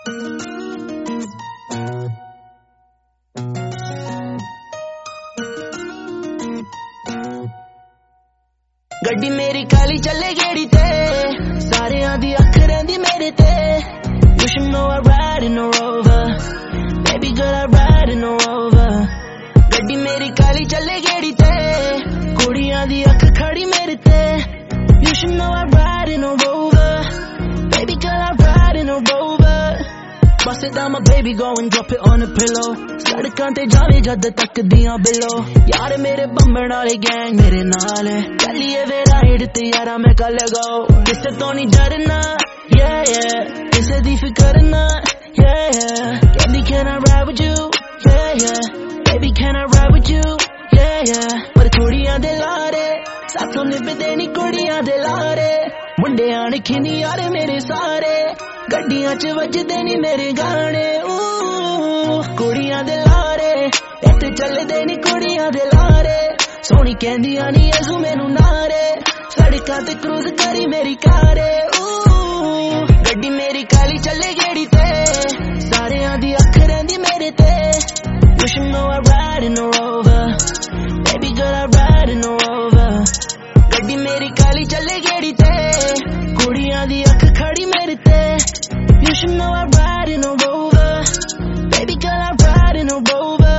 गड्डी मेरी काली चले गेड़ी ते सारियां दी अख रहिंदी मेरे ते You should know I ride in a Rover Baby girl I ride in a Rover गड्डी मेरी काली चले गेड़ी ते कुड़ियां दी अख खड़ी मेरे ते You should know I ride in a Rover Baby girl I ride in a Rover Bust it down my baby go and drop it on a pillow सड़कां ते जावे जद तक दियां बिलो यार मेरे बम्बड़ वाले गैंग मेरे नाल है चलिए वे राइड ते यारा मैं कल गो किसे तो नहीं डरना yeah yeah किसे दी फिकर ना yeah yeah Baby can I ride with you yeah yeah Baby can I ride with you yeah yeah पर कुड़ियां दे लारे साथों निभदे नी कुड़ियां दे लारे मुंडे आने खिनी यार मेरे सारे गड्डियां च वजदे नी मेरे गाने कुड़ियां दे लारे इत्थे चलदे नी कुड़ियां दे लारे सोहनी कहंदियां नी अजू मैनू नारे सड़कां ते क्रूज करी मेरी कारे गड्डी मेरी काली चले गेड़ी ते सारियां दी अख रहिंदी मेरे ते You should know I ride in a Rover Baby girl I ride in a Rover गड्डी मेरी काली चले गेड़ी ते कुड़ियां दी अख खड़ी मेरे ते You should know I ride in a Rover Baby girl I ride in a Rover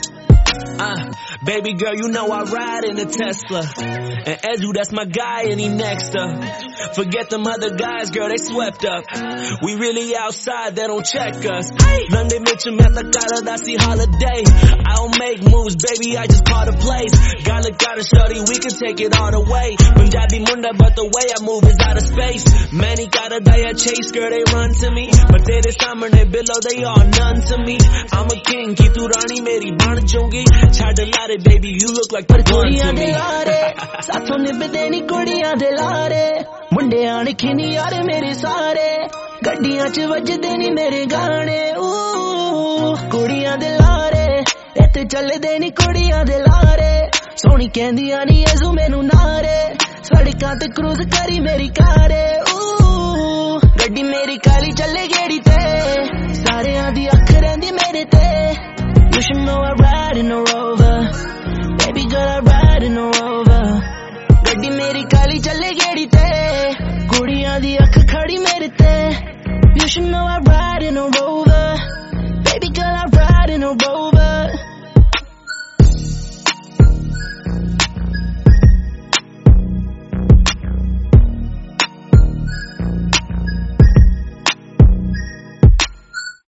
Baby girl, you know I ride in a Tesla And Edu, that's my guy and he next up Forget them other guys, girl, they swept up We really outside, they don't check us London Mitchum at the cara, that's the holiday I don't make moves, baby, I just call the plays Gotta shorty, we can take it all the way Punjabi munda, but the way I move is out of space Many gotta die a chase, girl, they run to me But they summer, they below, they all none to me I'm a king, ki tu rani meri ban jaungi Chhad lare baby you look like the one to me साथों निभदे नी कुड़ियां दे लारे मुंडे आने खिनी यार मेरे सारे गड्डियां च वजदे नी मेरे गाने कुड़ियां दे लारे इत्थे चलदे नी कुड़ियां दे लारे सोहनी कहंदियां नी अजू मैनू नारे सड़कां ते क्रूज करी मेरी कारे गड्डी मेरी काली चले गेड़ी ते सारियां दी अख रहिंदी मेरे ते You should know I ride in a Rover Baby girl I ride in a Rover गड्डी मेरी काली चले गेड़ी ते कुड़ियां दी अख खड़ी मेरे ते